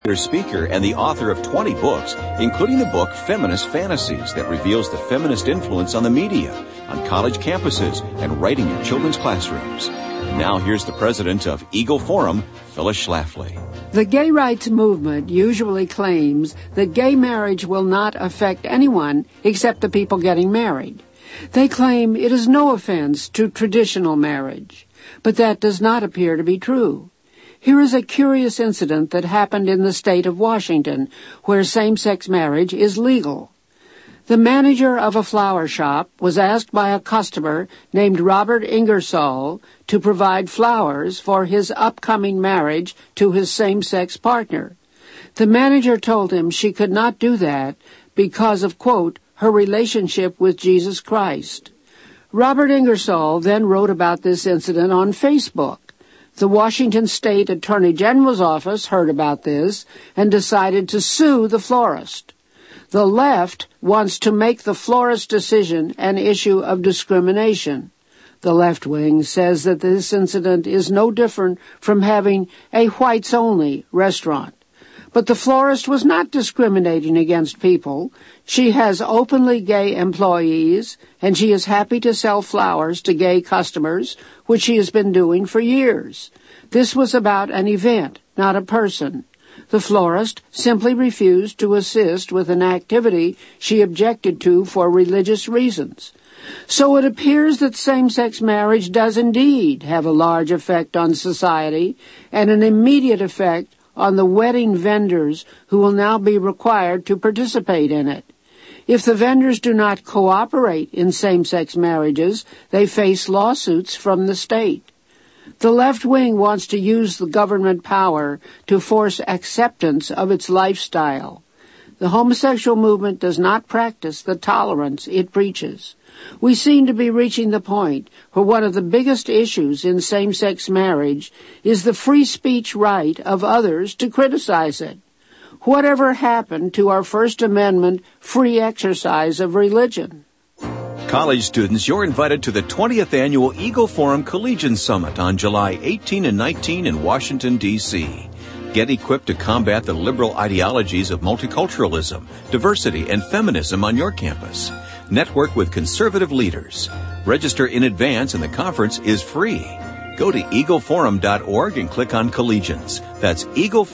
speaker and the author of 20 books, including the book Feminist Fantasies that reveals the feminist influence on the media, on college campuses, and writing in children's classrooms. And now here's the president of Eagle Forum, Phyllis Schlafly. The gay rights movement usually claims that gay marriage will not affect anyone except the people getting married. They claim it is no offense to traditional marriage, but that does not appear to be true. Here is a curious incident that happened in the state of Washington, where same-sex marriage is legal. The manager of a flower shop was asked by a customer named Robert Ingersoll to provide flowers for his upcoming marriage to his same-sex partner. The manager told him she could not do that because of, quote, her relationship with Jesus Christ. Robert Ingersoll then wrote about this incident on Facebook. The Washington State Attorney General's office heard about this and decided to sue the florist. The left wants to make the florist decision an issue of discrimination. The left wing says that this incident is no different from having a whites-only restaurant. But the florist was not discriminating against people. She has openly gay employees, and she is happy to sell flowers to gay customers, which she has been doing for years. This was about an event, not a person. The florist simply refused to assist with an activity she objected to for religious reasons. So it appears that same-sex marriage does indeed have a large effect on society and an immediate effect on the wedding vendors who will now be required to participate in it. If the vendors do not cooperate in same-sex marriages, they face lawsuits from the state. The left wing wants to use the government power to force acceptance of its lifestyle. The homosexual movement does not practice the tolerance it preaches. We seem to be reaching the point where one of the biggest issues in same-sex marriage is the free speech right of others to criticize it. Whatever happened to our First Amendment free exercise of religion? College students, you're invited to the 20th Annual Eagle Forum Collegian Summit on July 18 and 19 in Washington, D.C. Get equipped to combat the liberal ideologies of multiculturalism, diversity, and feminism on your campus. Network with conservative leaders. Register in advance and the conference is free. Go to eagleforum.org and click on Collegians. That's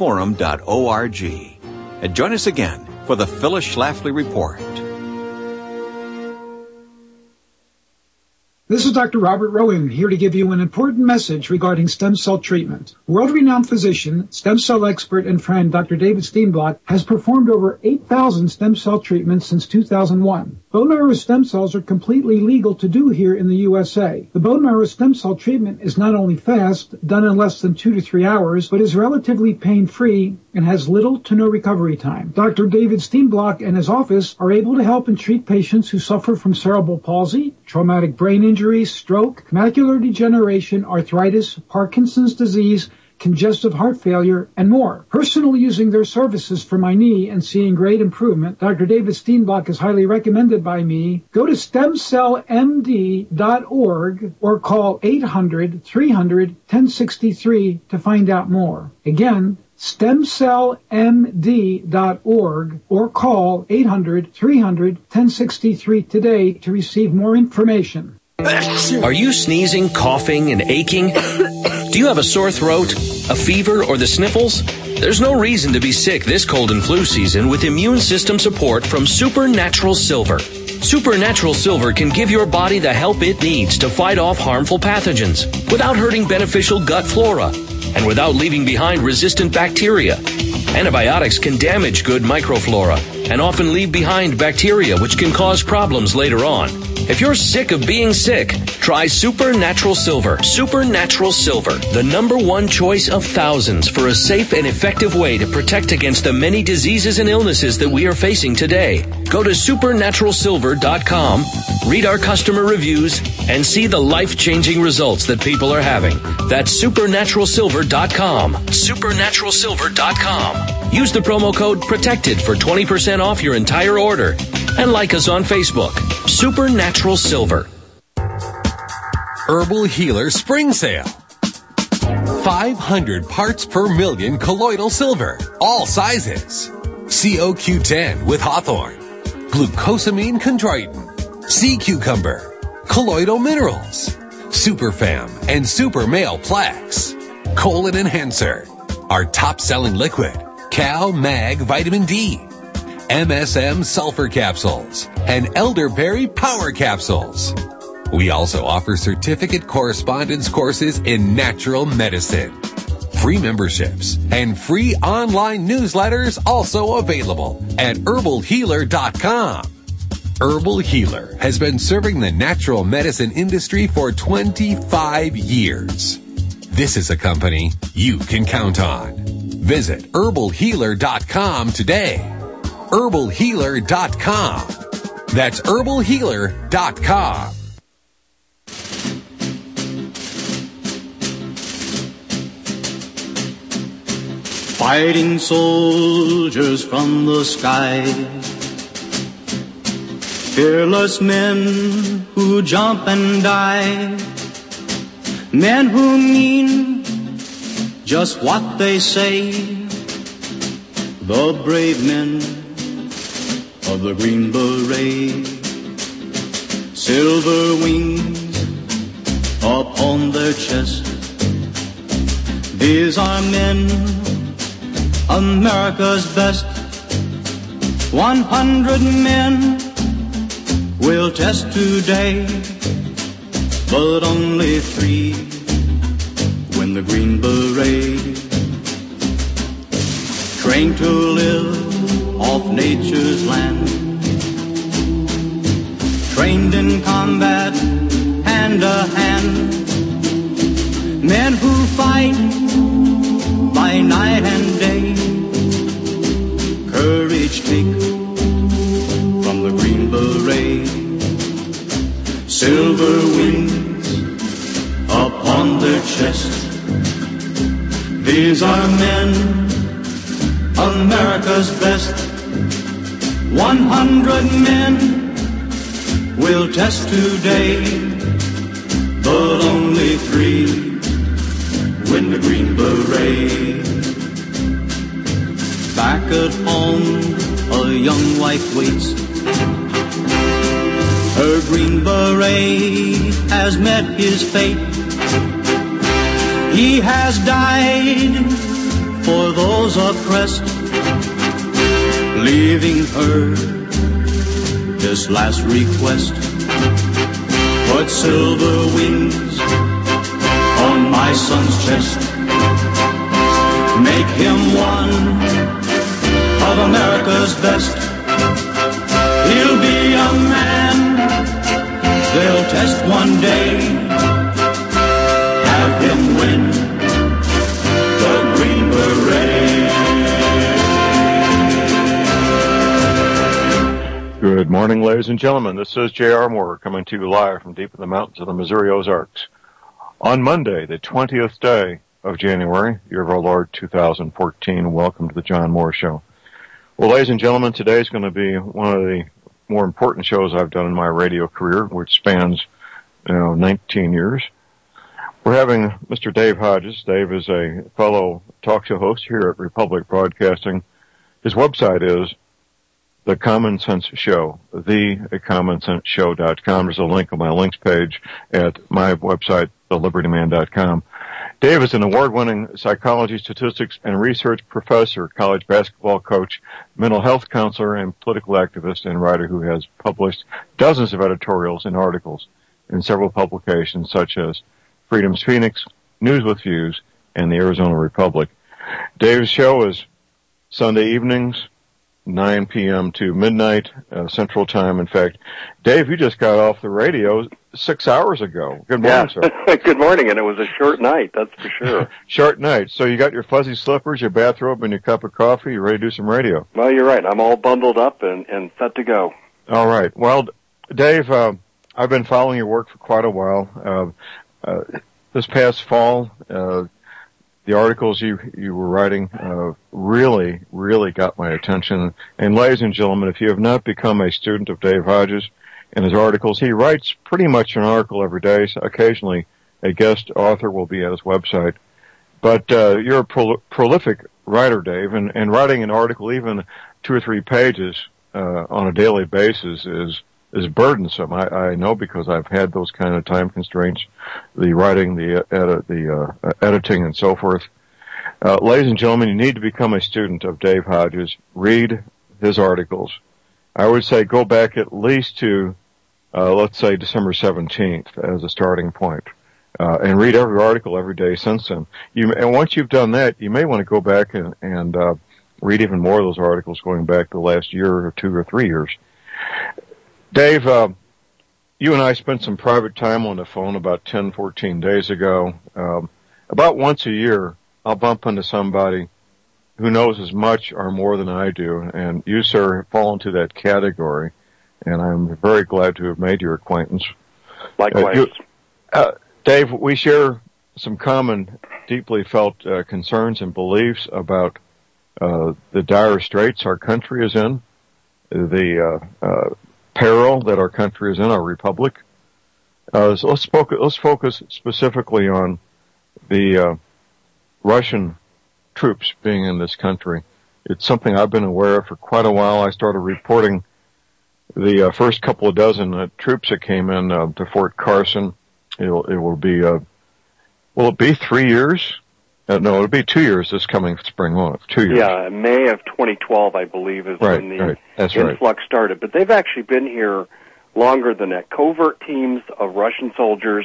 eagleforum.org. And join us again for the Phyllis Schlafly Report. This is Dr. Robert Rowan, here to give you an important message regarding stem cell treatment. World-renowned physician, stem cell expert, and friend Dr. David Steenblock has performed over 8,000 stem cell treatments since 2001. Bone marrow stem cells are completely legal to do here in the USA. The bone marrow stem cell treatment is not only fast, done in less than 2 to 3 hours, but is relatively pain-free and has little to no recovery time. Dr. David Steenblock and his office are able to help and treat patients who suffer from cerebral palsy, traumatic brain injury, stroke, macular degeneration, arthritis, Parkinson's disease, congestive heart failure, and more. Personally using their services for my knee and seeing great improvement, Dr. David Steenblock is highly recommended by me. Go to stemcellmd.org or call 800-300-1063 to find out more. Again, stemcellmd.org or call 800-300-1063 today to receive more information. Are you sneezing, coughing, and aching? Do you have a sore throat, a fever, or the sniffles? There's no reason to be sick this cold and flu season with immune system support from Supernatural Silver. Supernatural Silver can give your body the help it needs to fight off harmful pathogens without hurting beneficial gut flora and without leaving behind resistant bacteria. Antibiotics can damage good microflora and often leave behind bacteria which can cause problems later on. If you're sick of being sick, try Supernatural Silver. Supernatural Silver, the #1 choice of thousands for a safe and effective way to protect against the many diseases and illnesses that we are facing today. Go to supernaturalsilver.com, read our customer reviews, and see the life-changing results that people are having. That's supernaturalsilver.com. Supernaturalsilver.com. Use the promo code PROTECTED for 20% off your entire order. And like us on Facebook. Supernatural Silver. Herbal Healer Spring Sale. 500 parts per million colloidal silver, all sizes. COQ10 with Hawthorne, glucosamine chondroitin, sea cucumber, colloidal minerals, Superfam and Super Male Plex, colon enhancer, our top-selling liquid, Cal Mag Vitamin D, MSM sulfur capsules, and elderberry power capsules. We also offer certificate correspondence courses in natural medicine. Free memberships and free online newsletters also available at herbalhealer.com. Herbal Healer has been serving the natural medicine industry for 25 years. This is a company you can count on. Visit herbalhealer.com today. herbalhealer.com. That's herbalhealer.com. Fighting soldiers from the sky, fearless men who jump and die, men who mean just what they say, the brave men of the Green Beret, silver wings upon their chest. These are men, America's best. 100 men will test today, but only 3 win the Green Beret. Trained to live off nature's land, trained in combat hand to hand, men who fight by night and day, courage take from the Green Beret, silver wings upon their chest. These are men, America's best. 100 men will test today, but only 3 win the Green Beret. Back at home, a young wife waits. Her Green Beret has met his fate. He has died for those oppressed, leaving her this last request. Put silver wings on my son's chest. Make him one of America's best. He'll be a man they'll test one day. Have him win the Green Beret. Good morning, ladies and gentlemen. This is J.R. Moore coming to you live from deep in the mountains of the Missouri Ozarks. On Monday, the 20th day of January, year of our Lord 2014, welcome to the John Moore Show. Well, ladies and gentlemen, today is going to be one of the more important shows I've done in my radio career, which spans, 19 years. We're having Mr. Dave Hodges. Dave is a fellow talk show host here at Republic Broadcasting. His website is The Common Sense Show, thecommonsenseshow.com. There's a link on my links page at my website, thelibertyman.com. Dave is an award-winning psychology, statistics, and research professor, college basketball coach, mental health counselor, and political activist and writer who has published dozens of editorials and articles in several publications such as Freedom's Phoenix, News with Views, and the Arizona Republic. Dave's show is Sunday evenings, 9 p.m. to midnight Central Time. In fact, Dave, you just got off the radio 6 hours ago. Good morning, sir. Good morning, and it was a short night, that's for sure. Short night. So you got your fuzzy slippers, your bathrobe, and your cup of coffee. You ready to do some radio? Well, you're right. I'm all bundled up and set to go. All right. Well, Dave, I've been following your work for quite a while. This past fall, the articles you were writing really got my attention. And ladies and gentlemen, if you have not become a student of Dave Hodges and his articles, he writes pretty much an article every day. So occasionally a guest author will be at his website. But you're a prolific writer, Dave, and writing an article even 2 or 3 pages on a daily basis is burdensome. I know because I've had those kind of time constraints, the writing, the editing, and so forth. Ladies and gentlemen, you need to become a student of Dave Hodges. Read his articles. I would say go back at least to, let's say, December 17th as a starting point, and read every article every day since then. And once you've done that, you may want to go back and read even more of those articles going back the last year or 2 or 3 years. Dave, you and I spent some private time on the phone about 10, 14 days ago. About once a year, I'll bump into somebody who knows as much or more than I do, and you, sir, fall into that category, and I'm very glad to have made your acquaintance. Likewise. Dave, we share some common, deeply felt concerns and beliefs about the dire straits our country is in, the peril that our country is in, our republic. So let's focus specifically on the Russian troops being in this country. It's something I've been aware of for quite a while. I started reporting the first couple of dozen troops that came in to Fort Carson. It will be, will it be 3 years? No, it'll be 2 years this coming spring, won't it? 2 years. Yeah, May of 2012, I believe, is when the influx started. But they've actually been here longer than that. Covert teams of Russian soldiers,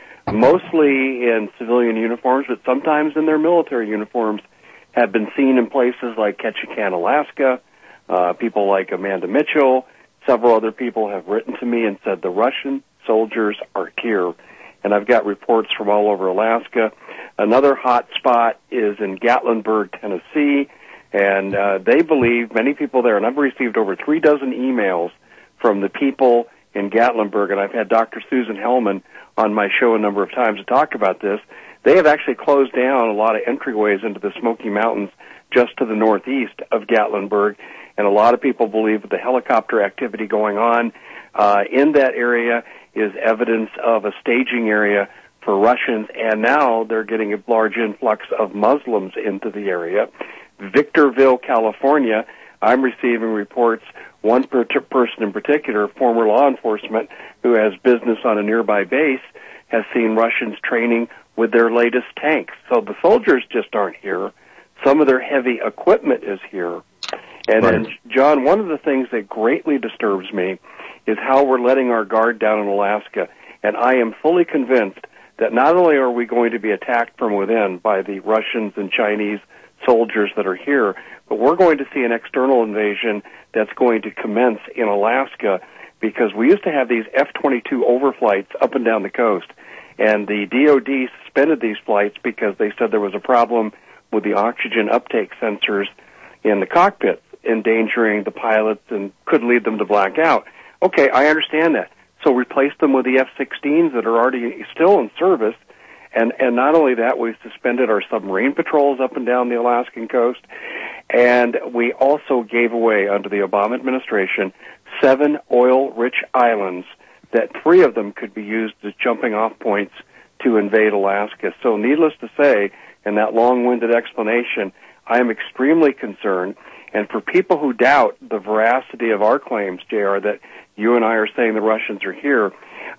mostly in civilian uniforms, but sometimes in their military uniforms, have been seen in places like Ketchikan, Alaska. People like Amanda Mitchell, several other people have written to me and said the Russian soldiers are here. And I've got reports from all over Alaska. Another hot spot is in Gatlinburg, Tennessee, and they believe, many people there, and I've received over 3 dozen emails from the people in Gatlinburg, and I've had Dr. Susan Hellman on my show a number of times to talk about this. They have actually closed down a lot of entryways into the Smoky Mountains just to the northeast of Gatlinburg, and a lot of people believe that the helicopter activity going on in that area is evidence of a staging area for Russians, and now they're getting a large influx of Muslims into the area. Victorville, California, I'm receiving reports, one person in particular, former law enforcement, who has business on a nearby base, has seen Russians training with their latest tanks. So the soldiers just aren't here. Some of their heavy equipment is here. And then, John, one of the things that greatly disturbs me is how we're letting our guard down in Alaska. And I am fully convinced that not only are we going to be attacked from within by the Russians and Chinese soldiers that are here, but we're going to see an external invasion that's going to commence in Alaska, because we used to have these F-22 overflights up and down the coast. And the DOD suspended these flights because they said there was a problem with the oxygen uptake sensors in the cockpit, endangering the pilots and could lead them to black out. Okay, I understand that. So replace them with the F-16s that are already still in service. And not only that, we suspended our submarine patrols up and down the Alaskan coast. And we also gave away, under the Obama administration, 7 oil-rich islands that 3 of them could be used as jumping-off points to invade Alaska. So needless to say, in that long-winded explanation, I am extremely concerned. And for people who doubt the veracity of our claims, JR, that you and I are saying the Russians are here,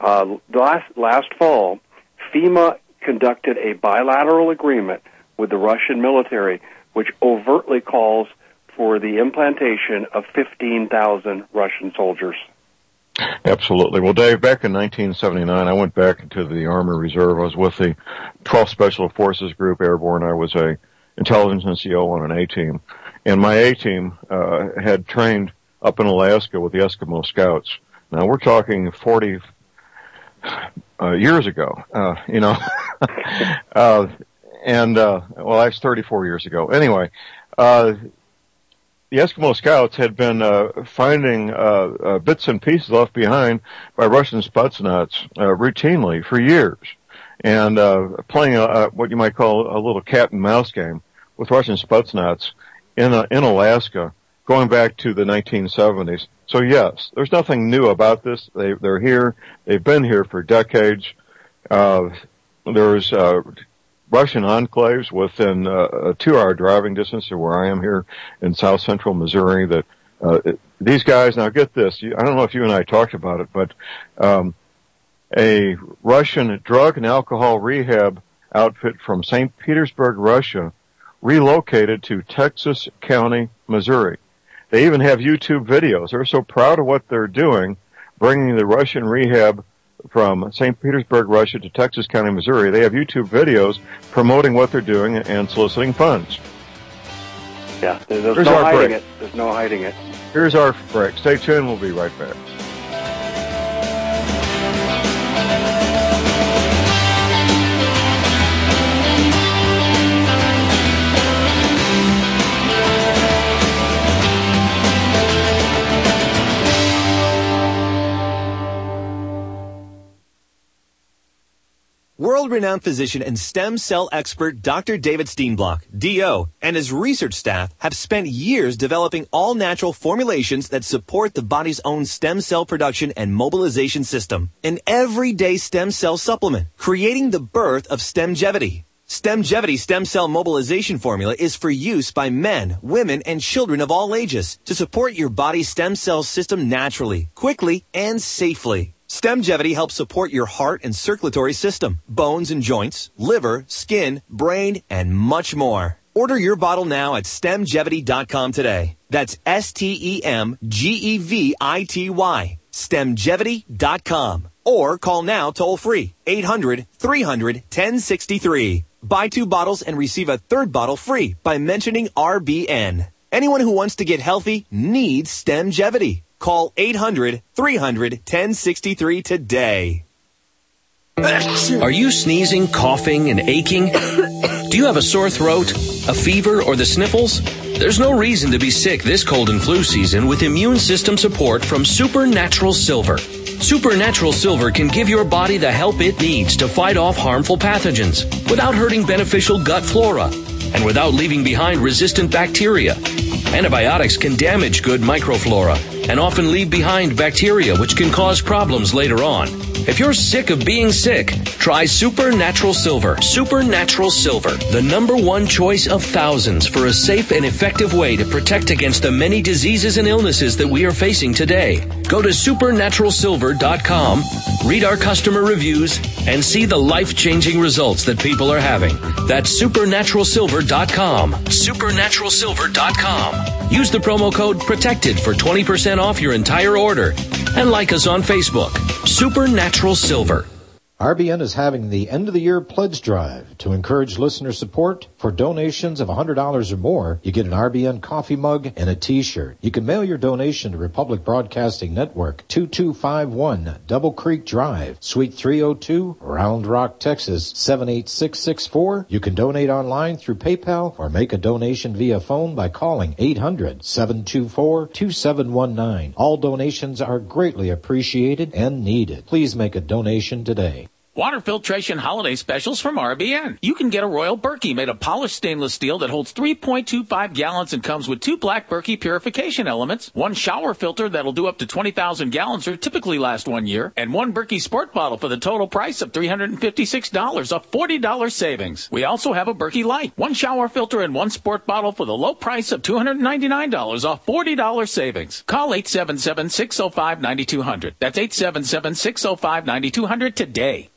last fall, FEMA conducted a bilateral agreement with the Russian military, which overtly calls for the implantation of 15,000 Russian soldiers. Absolutely. Well, Dave, back in 1979, I went back into the Army Reserve. I was with the 12th Special Forces Group Airborne. I was a intelligence NCO on an A-team. And my A-team had trained up in Alaska with the Eskimo Scouts. Now, we're talking 40 years ago, well, that's 34 years ago. Anyway, the Eskimo Scouts had been finding bits and pieces left behind by Russian Spetsnaz routinely for years, and playing what you might call a little cat and mouse game with Russian Spetsnaz in Alaska, going back to the 1970s. So yes, there's nothing new about this. They're here. They've been here for decades. There's Russian enclaves within a 2-hour driving distance of where I am here in south central Missouri that these guys, now get this, I don't know if you and I talked about it, but a Russian drug and alcohol rehab outfit from St. Petersburg, Russia, relocated to Texas County, Missouri. They even have YouTube videos. They're so proud of what they're doing, bringing the Russian rehab from St. Petersburg, Russia to Texas County, Missouri. They have YouTube videos promoting what they're doing and soliciting funds. Yeah, there's no hiding it. There's no hiding it. Here's our break. Stay tuned. We'll be right back. World-renowned physician and stem cell expert Dr. David Steenblock, D.O., and his research staff have spent years developing all-natural formulations that support the body's own stem cell production and mobilization system. An everyday stem cell supplement, creating the birth of Stemgevity. Stemgevity stem cell mobilization formula is for use by men, women, and children of all ages to support your body's stem cell system naturally, quickly, and safely. Stemgevity helps support your heart and circulatory system, bones and joints, liver, skin, brain, and much more. Order your bottle now at Stemgevity.com today. That's STEMGEVITY, Stemgevity.com. Or call now toll free, 800-300-1063. Buy 2 bottles and receive a 3rd bottle free by mentioning RBN. Anyone who wants to get healthy needs Stemgevity. Call 800-300-1063 today. Are you sneezing, coughing, and aching? Do you have a sore throat, a fever, or the sniffles? There's no reason to be sick this cold and flu season with immune system support from Supernatural Silver. Supernatural Silver can give your body the help it needs to fight off harmful pathogens without hurting beneficial gut flora and without leaving behind resistant bacteria. Antibiotics can damage good microflora and often leave behind bacteria which can cause problems later on. If you're sick of being sick, try Supernatural Silver. Supernatural Silver, the #1 choice of thousands for a safe and effective way to protect against the many diseases and illnesses that we are facing today. Go to supernaturalsilver.com, read our customer reviews, and see the life-changing results that people are having. That's supernaturalsilver.com. Supernaturalsilver.com. Use the promo code PROTECTED for 20% off your entire order. And like us on Facebook. Supernatural Silver. RBN is having the end-of-the-year pledge drive to encourage listener support. For donations of $100 or more, you get an RBN coffee mug and a T-shirt. You can mail your donation to Republic Broadcasting Network, 2251 Double Creek Drive, Suite 302, Round Rock, Texas, 78664. You can donate online through PayPal or make a donation via phone by calling 800-724-2719. All donations are greatly appreciated and needed. Please make a donation today. Water filtration holiday specials from RBN. You can get a Royal Berkey made of polished stainless steel that holds 3.25 gallons and comes with 2 black Berkey purification elements, 1 shower filter that'll do up to 20,000 gallons or typically last 1 year, and 1 Berkey Sport bottle for the total price of $356, a $40 savings. We also have a Berkey Light, 1 shower filter and 1 sport bottle for the low price of $299, a $40 savings. Call 877-605-9200. That's 877-605-9200 today.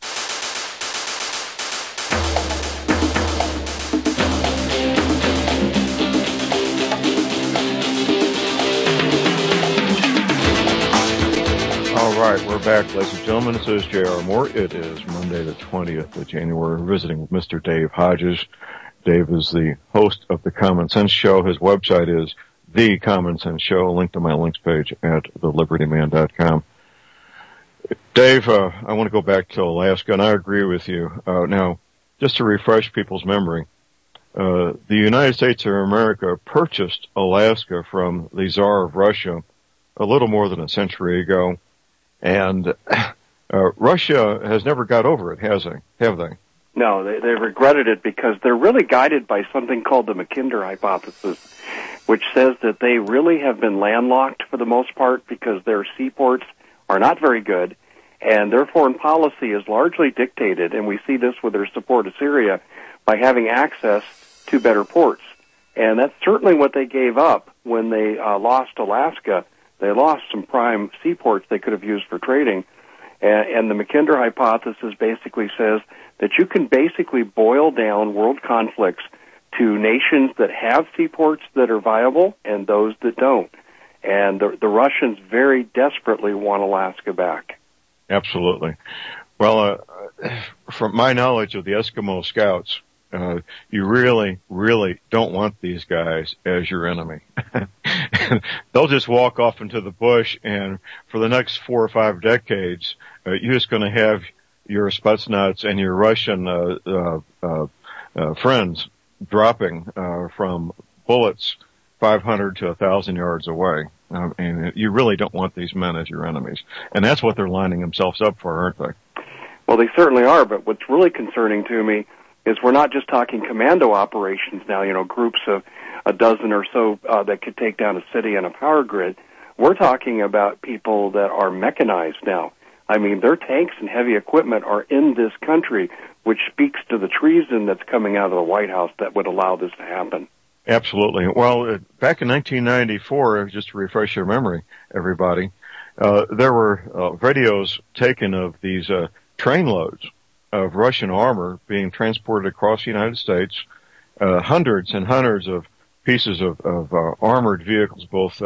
All right, we're back, ladies and gentlemen. This is J.R. Moore. It is Monday the 20th of January. We're visiting with Mr. Dave Hodges. Dave is the host of The Common Sense Show. His website is The Common Sense Show. Link to my links page at thelibertyman.com. Dave, I want to go back to Alaska, and I agree with you. Now, just to refresh people's memory, the United States of America purchased Alaska from the Tsar of Russia a little more than a century ago, and Russia has never got over it, have they? No, they regretted it because they're really guided by something called the Mackinder hypothesis, which says that they really have been landlocked for the most part because their seaports are not very good, And their foreign policy is largely dictated, and we see this with their support of Syria, by having access to better ports. And that's certainly what they gave up when they lost Alaska. They lost some prime seaports they could have used for trading. And the Mackinder hypothesis basically says that you can basically boil down world conflicts to nations that have seaports that are viable and those that don't. And the Russians very desperately want Alaska back. Absolutely. Well, from my knowledge of the Eskimo Scouts, you really, really don't want these guys as your enemy. They'll just walk off into the bush, and for the next 4 or 5 decades, you're just going to have your Spetsnaz and your Russian friends dropping from bullets 500 to 1,000 yards away. And you really don't want these men as your enemies. And that's what they're lining themselves up for, aren't they? Well, they certainly are, but what's really concerning to me is we're not just talking commando operations now, groups of a dozen or so that could take down a city and a power grid. We're talking about people that are mechanized now. I mean, their tanks and heavy equipment are in this country, which speaks to the treason that's coming out of the White House that would allow this to happen. Absolutely. Well, back in 1994, just to refresh your memory, everybody, there were videos taken of these trainloads of Russian armor being transported across the United States, hundreds and hundreds of pieces of armored vehicles, both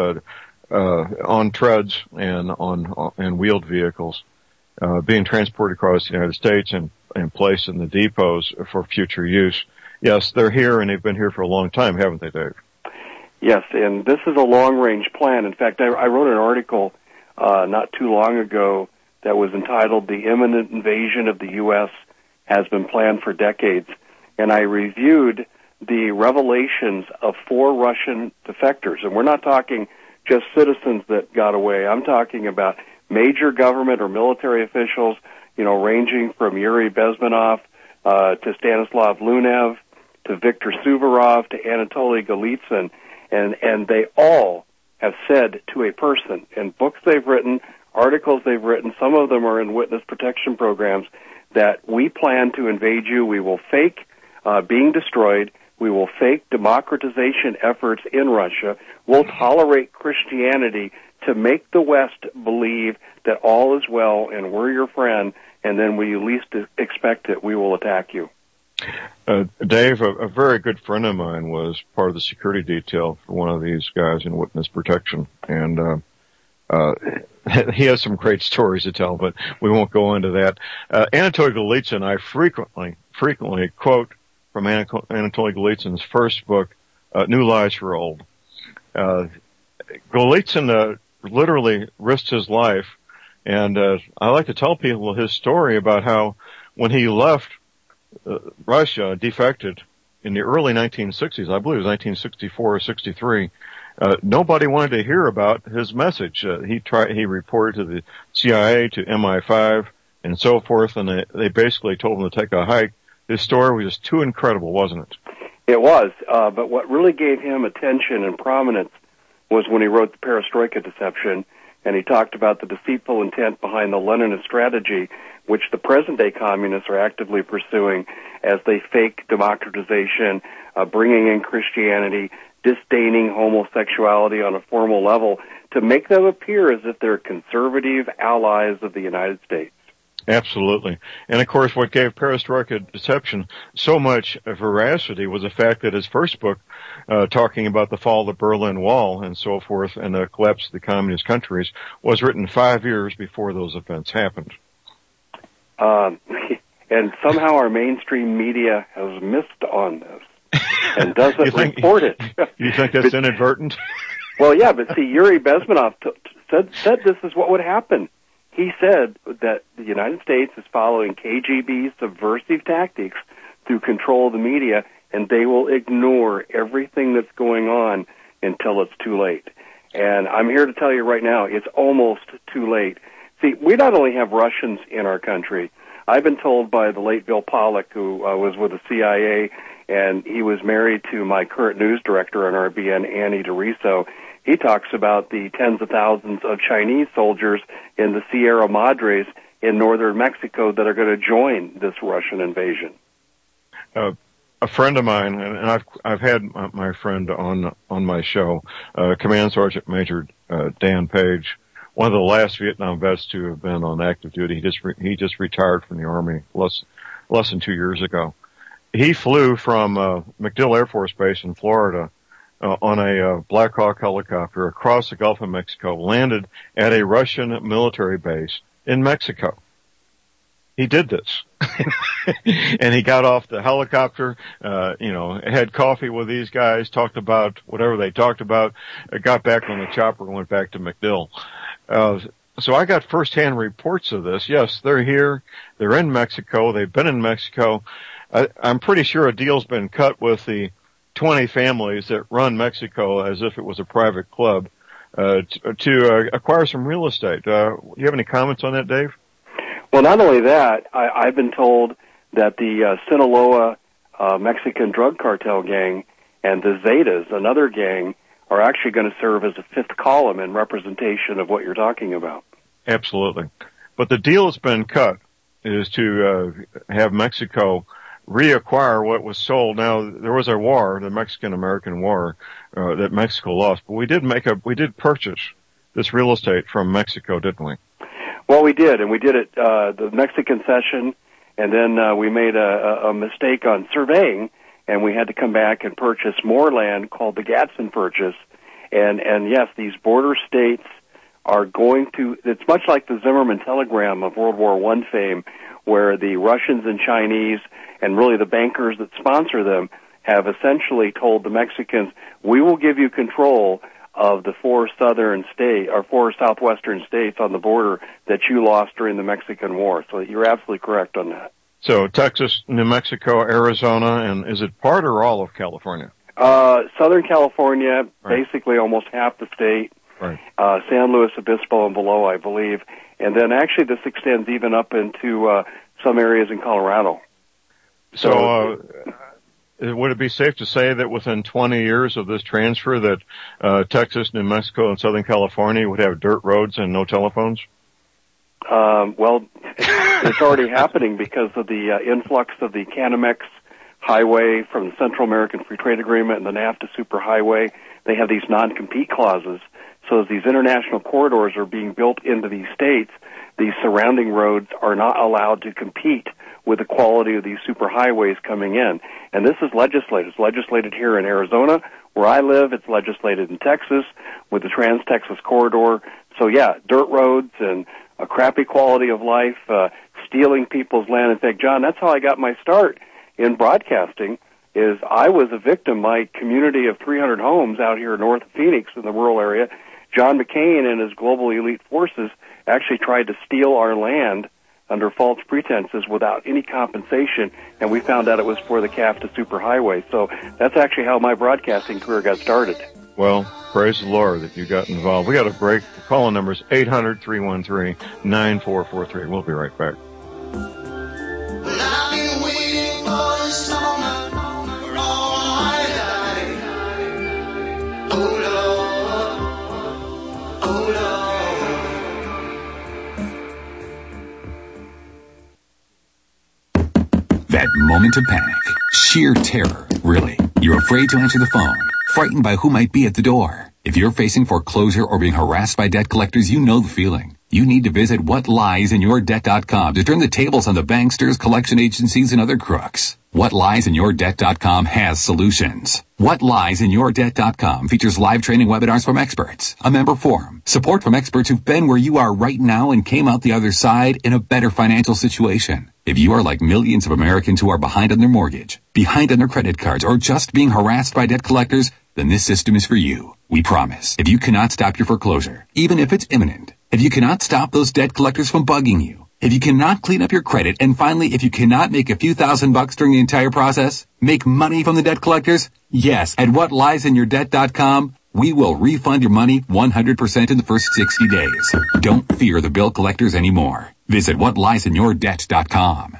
on treads and wheeled vehicles, being transported across the United States and placed in the depots for future use. Yes, they're here, and they've been here for a long time, haven't they, Dave? Yes, and this is a long-range plan. In fact, I wrote an article not too long ago that was entitled "The Imminent Invasion of the U.S. Has Been Planned for Decades," and I reviewed the revelations of 4 Russian defectors. And we're not talking just citizens that got away. I'm talking about major government or military officials, ranging from Yuri Bezmenov to Stanislav Lunev, to Viktor Suvorov, to Anatoly Golitsyn, and they all have said to a person in books they've written, articles they've written, some of them are in witness protection programs, that we plan to invade you. We will fake being destroyed. We will fake democratization efforts in Russia. We'll tolerate Christianity to make the West believe that all is well and we're your friend, and then when you least expect it, we will attack you. Dave, a very good friend of mine was part of the security detail for one of these guys in witness protection, and he has some great stories to tell, but we won't go into that. Anatoly Golitsyn, I frequently quote from Anatoly Golitsyn's first book, New Lies for Old. Golitsyn literally risked his life, and I like to tell people his story about how when he left Russia, defected in the early 1960s, I believe it was 1964 or 63, nobody wanted to hear about his message. He reported to the CIA, to MI5, and so forth, and they basically told him to take a hike. His story was just too incredible, wasn't it? It was, but what really gave him attention and prominence was when he wrote The Perestroika Deception, and he talked about the deceitful intent behind the Leninist strategy, which the present-day communists are actively pursuing as they fake democratization, bringing in Christianity, disdaining homosexuality on a formal level, to make them appear as if they're conservative allies of the United States. Absolutely. And of course, what gave Perestroika Deception so much veracity was the fact that his first book, talking about the fall of the Berlin Wall and so forth and the collapse of the communist countries, was written 5 years before those events happened. And somehow our mainstream media has missed on this and doesn't report it. You think that's inadvertent? Well, yeah, but see, Yuri Bezmenov said this is what would happen. He said that the United States is following KGB's subversive tactics through control of the media, and they will ignore everything that's going on until it's too late. And I'm here to tell you right now, it's almost too late. See, we not only have Russians in our country. I've been told by the late Bill Pollack, who was with the CIA, and he was married to my current news director on RBN, Annie DeRiso. He talks about the tens of thousands of Chinese soldiers in the Sierra Madres in northern Mexico that are going to join this Russian invasion. A friend of mine, and I've had my friend on my show, Command Sergeant Major Dan Page, one of the last Vietnam vets to have been on active duty. He just retired from the Army less than 2 years ago. He flew from MacDill Air Force Base in Florida on a Black Hawk helicopter across the Gulf of Mexico, landed at a Russian military base in Mexico. He did this. And he got off the helicopter, had coffee with these guys, talked about whatever they talked about, got back on the chopper and went back to MacDill. So I got firsthand reports of this. Yes, they're here. They're in Mexico. They've been in Mexico. I'm pretty sure a deal's been cut with the 20 families that run Mexico as if it was a private club, to acquire some real estate. You have any comments on that, Dave? Well, not only that, I've been told that the Sinaloa Mexican drug cartel gang and the Zetas, another gang, are actually going to serve as a fifth column in representation of what you're talking about. Absolutely. But the deal that's been cut is to have Mexico reacquire what was sold. Now, there was a war, the Mexican-American War, that Mexico lost, but we did purchase this real estate from Mexico, didn't we? Well, we did, and we did it the Mexican cession, and then we made a mistake on surveying, and we had to come back and purchase more land called the Gadsden Purchase. And yes, these border states are going to, it's much like the Zimmerman telegram of World War I fame, where the Russians and Chinese and really the bankers that sponsor them have essentially told the Mexicans, we will give you control of the four southwestern states on the border that you lost during the Mexican War. So you're absolutely correct on that. So Texas, New Mexico, Arizona, and is it part or all of California? Southern California, right. Basically almost half the state. Right. San Luis Obispo and below, I believe. And then actually this extends even up into some areas in Colorado. So would it be safe to say that within 20 years of this transfer that Texas, New Mexico, and Southern California would have dirt roads and no telephones? Well, it's already happening because of the influx of the Canamex Highway from the Central American Free Trade Agreement and the NAFTA Superhighway. They have these non-compete clauses. So as these international corridors are being built into these states, these surrounding roads are not allowed to compete with the quality of these superhighways coming in. And this is legislated. It's legislated here in Arizona, where I live. It's legislated in Texas with the Trans-Texas Corridor. So yeah, dirt roads and a crappy quality of life, stealing people's land. In fact, John, that's how I got my start in broadcasting. Is I was a victim. My community of 300 homes out here north of Phoenix in the rural area, John McCain and his global elite forces actually tried to steal our land under false pretenses without any compensation, and we found out it was for the CAFTA Superhighway. So that's actually how my broadcasting career got started. Well, praise the Lord that you got involved. We got a break. The call-in number is 800-313-9443. We'll be right back. That moment of panic, sheer terror, really. You're afraid to answer the phone, frightened by who might be at the door. If you're facing foreclosure or being harassed by debt collectors, you know the feeling. You need to visit whatliesInYourDebt.com to turn the tables on the banksters, collection agencies, and other crooks. WhatLiesInYourDebt.com has solutions. WhatLiesInYourDebt.com features live training webinars from experts, a member forum, support from experts who've been where you are right now and came out the other side in a better financial situation. If you are like millions of Americans who are behind on their mortgage, behind on their credit cards, or just being harassed by debt collectors, then this system is for you. We promise. If you cannot stop your foreclosure, even if it's imminent, if you cannot stop those debt collectors from bugging you, if you cannot clean up your credit, and finally, if you cannot make a few $1,000 during the entire process, make money from the debt collectors, yes, at WhatLiesInYourDebt.com, we will refund your money 100% in the first 60 days. Don't fear the bill collectors anymore. Visit WhatLiesInYourDebt.com.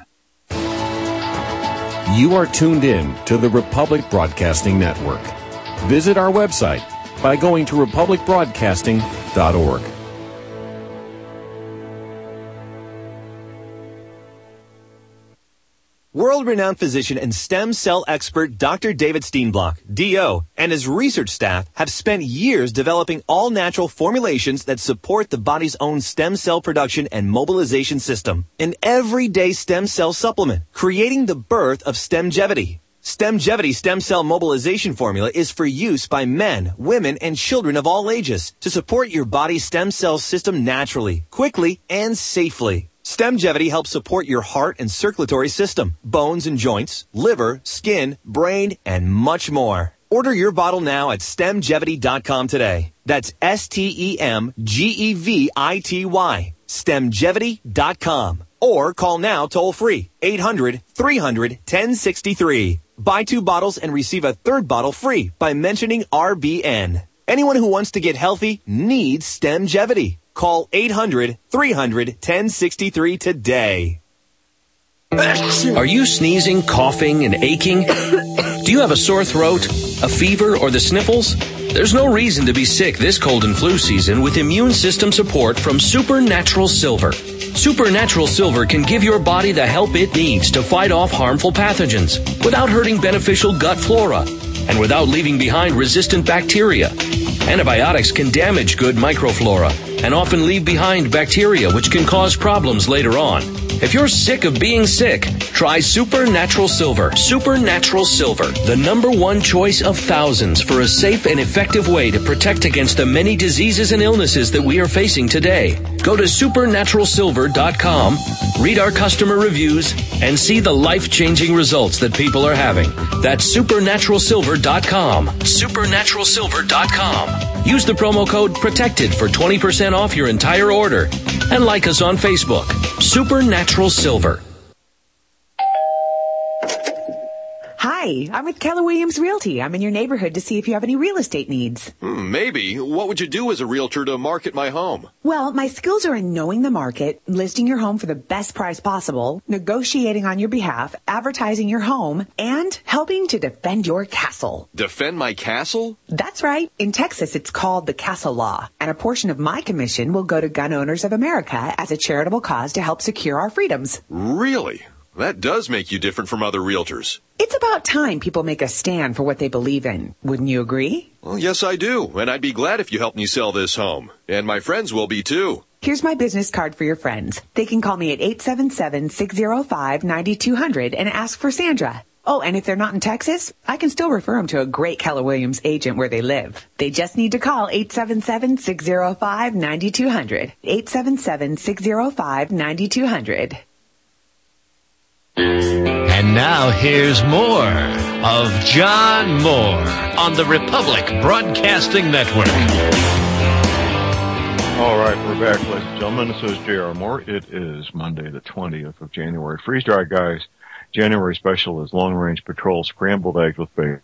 You are tuned in to the Republic Broadcasting Network. Visit our website by going to republicbroadcasting.org. World-renowned physician and stem cell expert Dr. David Steenblock, DO, and his research staff have spent years developing all-natural formulations that support the body's own stem cell production and mobilization system. An everyday stem cell supplement, creating the birth of Stemgevity. Stemgevity stem cell mobilization formula is for use by men, women, and children of all ages to support your body's stem cell system naturally, quickly, and safely. Stemgevity helps support your heart and circulatory system, bones and joints, liver, skin, brain, and much more. Order your bottle now at stemgevity.com today. That's STEMGEVITY, stemgevity.com. Or call now toll free, 800-300-1063. Buy 2 bottles and receive a 3rd bottle free by mentioning RBN. Anyone who wants to get healthy needs Stemgevity. Call 800-300-1063 today. Are you sneezing, coughing, and aching? Do you have a sore throat, a fever, or the sniffles? There's no reason to be sick this cold and flu season with immune system support from Supernatural Silver. Supernatural Silver can give your body the help it needs to fight off harmful pathogens without hurting beneficial gut flora and without leaving behind resistant bacteria. Antibiotics can damage good microflora and often leave behind bacteria which can cause problems later on. If you're sick of being sick, try Supernatural Silver. Supernatural Silver, the #1 choice of thousands for a safe and effective way to protect against the many diseases and illnesses that we are facing today. Go to supernaturalsilver.com, read our customer reviews, and see the life-changing results that people are having. That's supernaturalsilver.com. Supernaturalsilver.com. Use the promo code PROTECTED for 20% off your entire order. And like us on Facebook. Supernatural Silver. Hi, I'm with Keller Williams Realty. I'm in your neighborhood to see if you have any real estate needs. Maybe. What would you do as a realtor to market my home? Well, my skills are in knowing the market, listing your home for the best price possible, negotiating on your behalf, advertising your home, and helping to defend your castle. Defend my castle? That's right. In Texas, it's called the Castle Law, and a portion of my commission will go to Gun Owners of America as a charitable cause to help secure our freedoms. Really? That does make you different from other realtors. It's about time people make a stand for what they believe in. Wouldn't you agree? Well, yes, I do. And I'd be glad if you helped me sell this home. And my friends will be, too. Here's my business card for your friends. They can call me at 877-605-9200 and ask for Sandra. Oh, and if they're not in Texas, I can still refer them to a great Keller Williams agent where they live. They just need to call 877-605-9200. 877-605-9200. And now here's more of John Moore on the Republic Broadcasting Network. All right, we're back, ladies and gentlemen. This is J.R. Moore. It is Monday, the 20th of January. Freeze Dry Guys, January special is Long Range Patrol Scrambled Eggs with Bacon.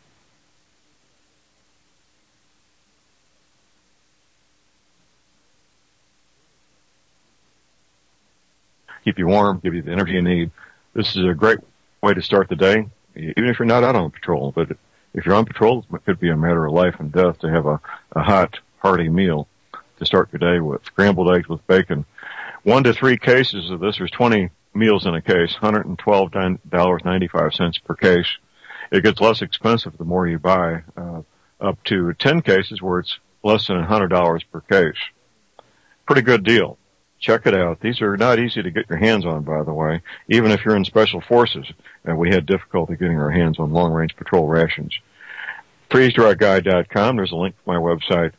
Keep you warm, give you the energy you need. This is a great way to start the day, even if you're not out on patrol. But if you're on patrol, it could be a matter of life and death to have a hot, hearty meal to start your day with. Scrambled eggs with bacon. 1 to 3 cases of this. There's 20 meals in a case, $112.95 per case. It gets less expensive the more you buy, up to 10 cases where it's less than $100 per case. Pretty good deal. Check it out. These are not easy to get your hands on, by the way, even if you're in special forces. And we had difficulty getting our hands on long-range patrol rations. FreezeDryGuy.com. There's a link to my website.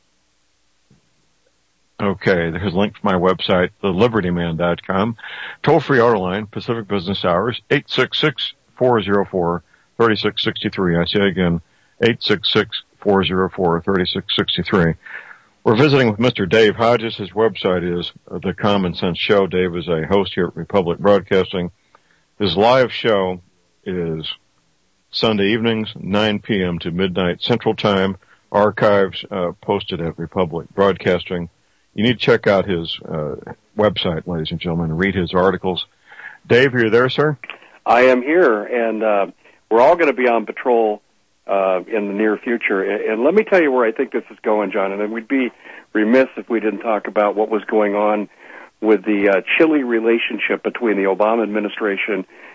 Okay, there's a link to my website, thelibertyman.com. Toll-free auto line, Pacific Business Hours, 866-404-3663. I say again, 866-404-3663. We're visiting with Mr. Dave Hodges. His website is The Common Sense Show. Dave is a host here at Republic Broadcasting. His live show is Sunday evenings, 9 p.m. to midnight Central Time. Archives posted at Republic Broadcasting. You need to check out his website, ladies and gentlemen, and read his articles. Dave, are you there, sir? I am here, and we're all going to be on patrol in the near future. And let me tell you where I think this is going, John, and we'd be remiss if we didn't talk about what was going on with the chilly relationship between the Obama administration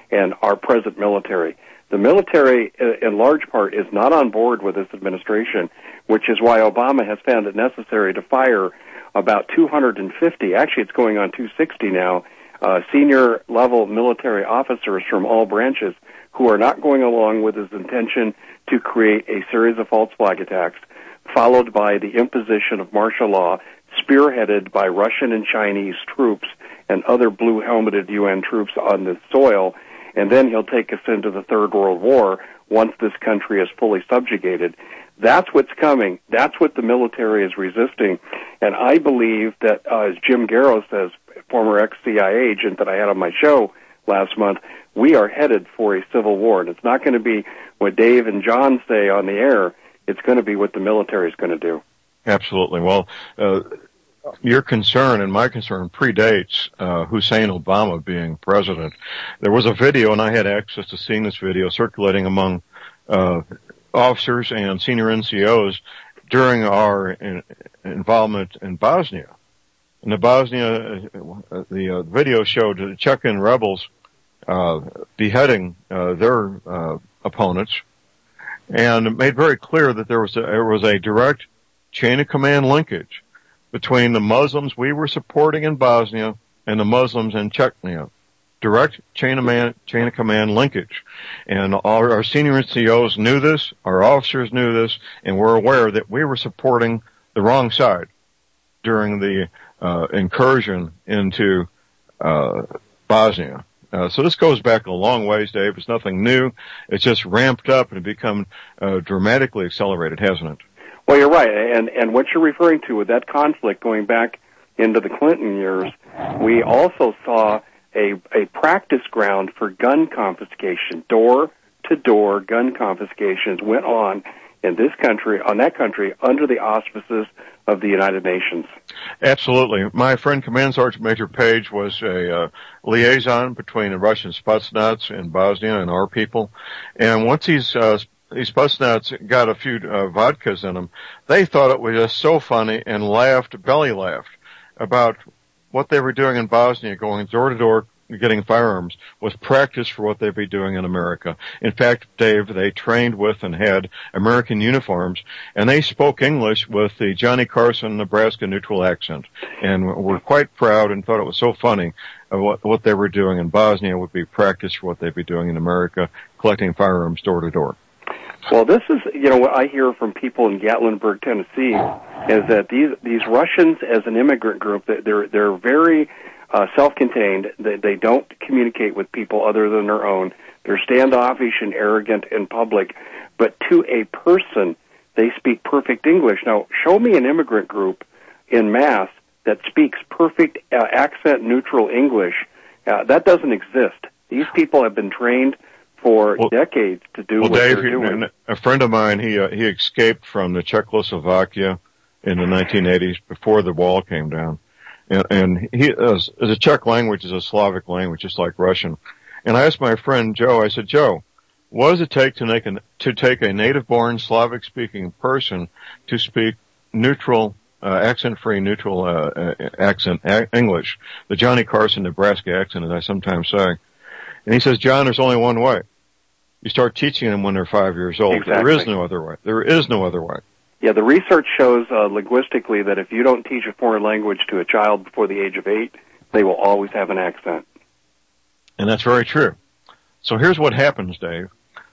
and our present military. The military, in large part, is not on board with this administration, which is why Obama has found it necessary to fire about 250, actually it's going on 260 now, senior-level military officers from all branches who are not going along with his intention to create a series of false flag attacks, followed by the imposition of martial law, spearheaded by Russian and Chinese troops and other blue-helmeted UN troops on the soil, and then he'll take us into the Third World War once this country is fully subjugated. That's what's coming. That's what the military is resisting. And I believe that, as Jim Garrow says, former ex-CIA agent that I had on my show last month, we are headed for a civil war. And it's not going to be what Dave and John say on the air. It's going to be what the military is going to do. Absolutely. Well, your concern and my concern predates Hussein Obama being president. There was a video, and I had access to seeing this video circulating among officers and senior NCOs during our involvement in Bosnia. In the Bosnia, the video showed the Chechen rebels beheading their opponents, and it made very clear that there was a direct chain of command linkage between the Muslims we were supporting in Bosnia and the Muslims in Chechnya. Direct chain of command linkage. And our senior NCOs knew this, our officers knew this, and were aware that we were supporting the wrong side during the incursion into Bosnia. So this goes back a long ways, Dave. It's nothing new. It's just ramped up and become dramatically accelerated, hasn't it? Well, you're right. And what you're referring to with that conflict going back into the Clinton years, we also saw a practice ground for gun confiscation. Door-to-door gun confiscations went on in this country, on that country, under the auspices of the United Nations. Absolutely. My friend Command Sergeant Major Page was a liaison between the Russian Spetsnaz in Bosnia and our people. And once these Spetsnaz got a few vodkas in them, they thought it was just so funny and belly laughed about what they were doing in Bosnia, going door to door, getting firearms, was practice for what they'd be doing in America. In fact, Dave, they trained with and had American uniforms, and they spoke English with the Johnny Carson, Nebraska neutral accent, and were quite proud and thought it was so funny what they were doing in Bosnia would be practice for what they'd be doing in America, collecting firearms door to door. Well, this is, what I hear from people in Gatlinburg, Tennessee, is that these Russians, as an immigrant group, they're very self-contained. They don't communicate with people other than their own. They're standoffish and arrogant in public, but to a person, they speak perfect English. Now, show me an immigrant group in mass that speaks perfect accent-neutral English. That doesn't exist. These people have been trained for decades to do what they're doing. A friend of mine, he escaped from the Czechoslovakia in the 1980s before the wall came down. And the Czech language is a Slavic language, just like Russian. And I asked my friend Joe, I said, Joe, what does it take to take a native-born Slavic-speaking person to speak neutral, accent-free, neutral accent English, the Johnny Carson, Nebraska accent, as I sometimes say? And he says, John, there's only one way. You start teaching them when they're 5 years old. Exactly. There is no other way. There is no other way. Yeah, the research shows linguistically that if you don't teach a foreign language to a child before the age of 8, they will always have an accent. And that's very true. So here's what happens, Dave.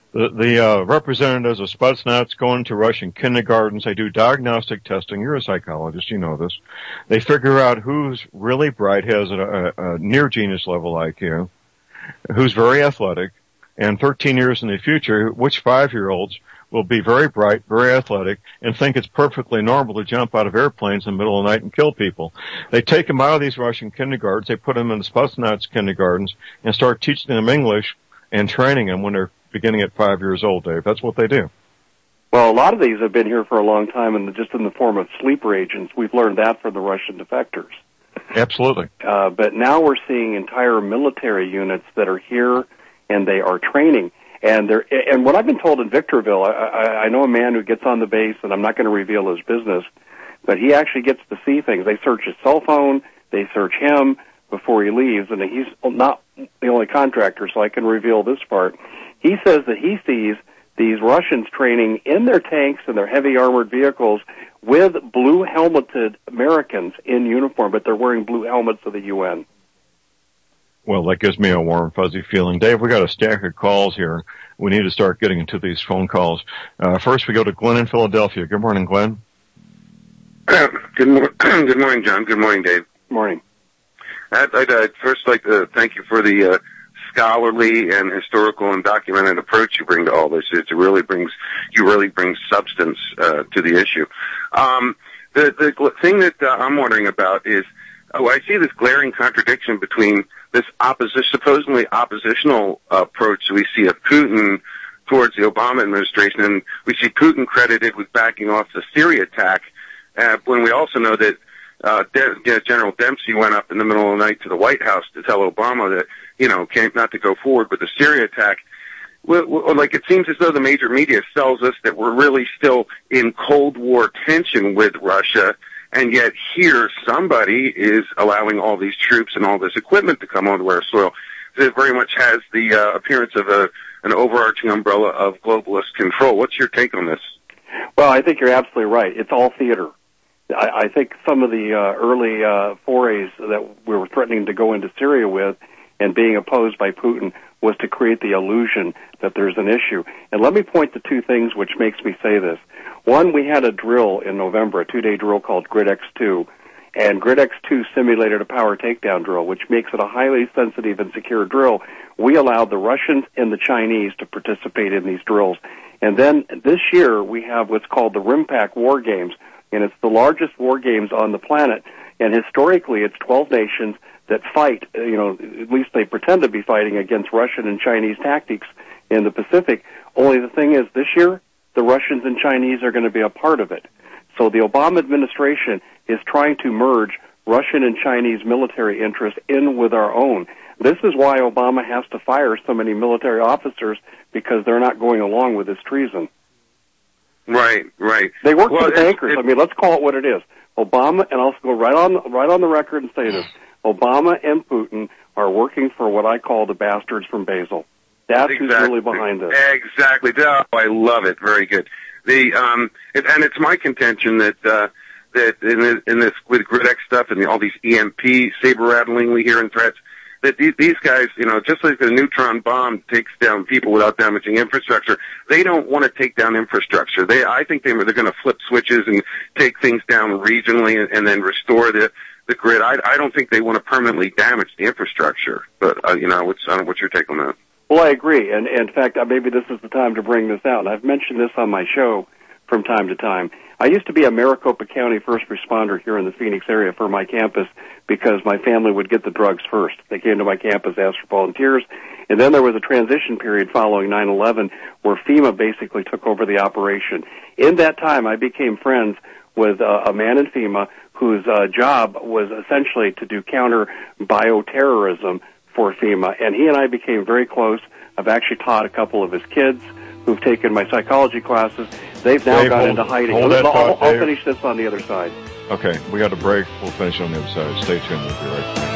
The representatives of Spetsnaz go into Russian kindergartens. They do diagnostic testing. You're a psychologist. You know this. They figure out who's really bright, has a near genius level IQ, who's very athletic, and 13 years in the future, which 5-year-olds will be very bright, very athletic, and think it's perfectly normal to jump out of airplanes in the middle of the night and kill people. They take them out of these Russian kindergartens, they put them in the Spetsnaz kindergartens, and start teaching them English and training them when they're beginning at 5 years old, Dave. That's what they do. Well, a lot of these have been here for a long time, and just in the form of sleeper agents. We've learned that from the Russian defectors. Absolutely. But now we're seeing entire military units that are here, and they are training. And what I've been told in Victorville, I know a man who gets on the base, and I'm not going to reveal his business, but he actually gets to see things. They search his cell phone, they search him before he leaves, and he's not the only contractor, so I can reveal this part. He says that he sees these Russians training in their tanks and their heavy armored vehicles with blue helmeted Americans in uniform, but they're wearing blue helmets of the UN. Well, that gives me a warm, fuzzy feeling. Dave, we got a stack of calls here. We need to start getting into these phone calls. First, we go to Glenn in Philadelphia. Good morning, Glenn. Good morning, John. Good morning, Dave. Morning. I'd first like to thank you for the scholarly and historical and documented approach you bring to all this. You really bring substance to the issue. The thing that I'm wondering about is, I see this glaring contradiction between this supposedly oppositional approach we see of Putin towards the Obama administration, and we see Putin credited with backing off the Syria attack, when we also know that General Dempsey went up in the middle of the night to the White House to tell Obama that, not to go forward with the Syria attack. Well, like, it seems as though the major media tells us that we're really still in Cold War tension with Russia, and yet here somebody is allowing all these troops and all this equipment to come onto our soil. It very much has the appearance of an overarching umbrella of globalist control. What's your take on this? Well, I think you're absolutely right. It's all theater. I think some of the early forays that we were threatening to go into Syria with and being opposed by Putin was to create the illusion that there's an issue. And let me point to two things which makes me say this. One, we had a drill in November, a 2-day drill called Grid X2, and Grid X2 simulated a power takedown drill, which makes it a highly sensitive and secure drill. We allowed the Russians and the Chinese to participate in these drills. And then this year we have what's called the RIMPAC War Games, and it's the largest war games on the planet. And historically, it's 12 nations that fight, at least they pretend to be fighting against Russian and Chinese tactics in the Pacific. Only the thing is, this year, the Russians and Chinese are going to be a part of it. So the Obama administration is trying to merge Russian and Chinese military interests in with our own. This is why Obama has to fire so many military officers, because they're not going along with this treason. Right. They work for the bankers. Let's call it what it is. Obama, and I'll go right on the record and say this, Obama and Putin are working for what I call the bastards from Basel. That's who's really behind this. Exactly. Oh, I love it. Very good. And it's my contention that in this with Grid X stuff and all these EMP saber rattling we hear in threats, that these guys, just like the neutron bomb takes down people without damaging infrastructure, they don't want to take down infrastructure. I think they're going to flip switches and take things down regionally and then restore the grid. I don't think they want to permanently damage the infrastructure. But I don't know what's your take on that? Well, I agree, and in fact, maybe this is the time to bring this out. And I've mentioned this on my show from time to time. I used to be a Maricopa County first responder here in the Phoenix area for my campus because my family would get the drugs first. They came to my campus, asked for volunteers, and then there was a transition period following 9/11 where FEMA basically took over the operation. In that time, I became friends with a man in FEMA whose job was essentially to do counter bioterrorism for FEMA, and he and I became very close. I've actually taught a couple of his kids who've taken my psychology classes. They've now got into hiding. I'll finish this on the other side. Okay, we got a break. We'll finish on the other side. Stay tuned. We'll be right back.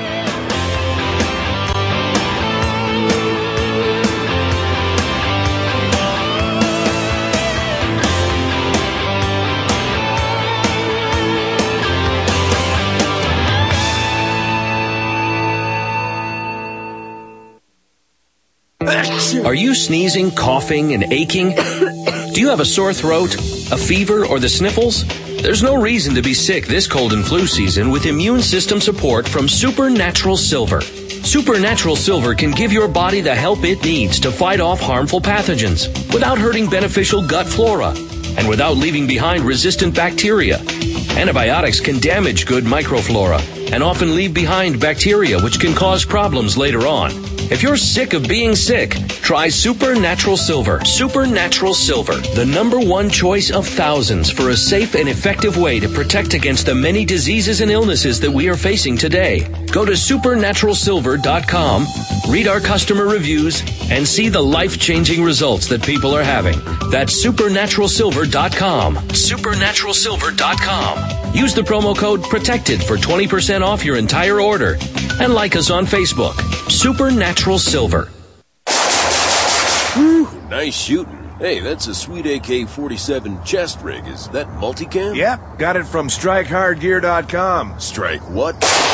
Are you sneezing, coughing, and aching? Do you have a sore throat, a fever, or the sniffles? There's no reason to be sick this cold and flu season with immune system support from Supernatural Silver. Supernatural Silver can give your body the help it needs to fight off harmful pathogens without hurting beneficial gut flora and without leaving behind resistant bacteria. Antibiotics can damage good microflora and often leave behind bacteria which can cause problems later on. If you're sick of being sick, try Supernatural Silver. Supernatural Silver, the #1 choice of thousands for a safe and effective way to protect against the many diseases and illnesses that we are facing today. Go to supernaturalsilver.com, read our customer reviews, and see the life-changing results that people are having. That's supernaturalsilver.com. Supernaturalsilver.com. Use the promo code PROTECTED for 20% off your entire order. And like us on Facebook, Supernatural Silver. Whew, nice shooting. Hey, that's a sweet AK-47 chest rig. Is that multicam? Yep, got it from StrikeHardGear.com. Strike what?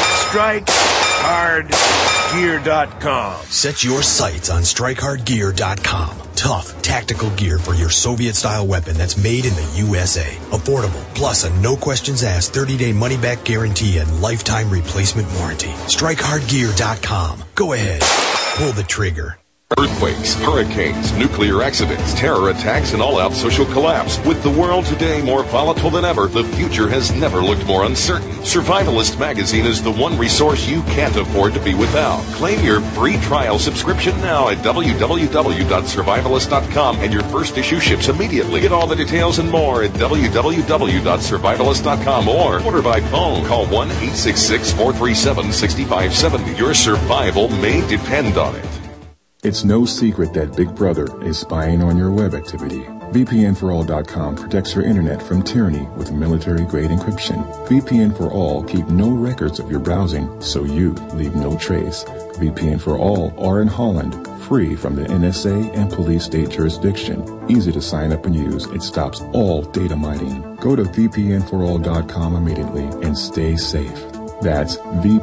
StrikeHardGear.com. Set your sights on StrikeHardGear.com. Tough, tactical gear for your Soviet-style weapon that's made in the USA. Affordable, plus a no-questions-asked 30-day money-back guarantee and lifetime replacement warranty. StrikeHardGear.com. Go ahead. Pull the trigger. Earthquakes, hurricanes, nuclear accidents, terror attacks, and all-out social collapse. With the world today more volatile than ever, the future has never looked more uncertain. Survivalist magazine is the one resource you can't afford to be without. Claim your free trial subscription now at www.survivalist.com, and your first issue ships immediately. Get all the details and more at www.survivalist.com or order by phone. Call 1-866-437-6570. Your survival may depend on it. It's no secret that Big Brother is spying on your web activity. VPNforall.com protects your internet from tyranny with military-grade encryption. VPN for All keep no records of your browsing, so you leave no trace. VPN for All are in Holland, free from the NSA and police state jurisdiction. Easy to sign up and use. It stops all data mining. Go to VPNforall.com immediately and stay safe. That's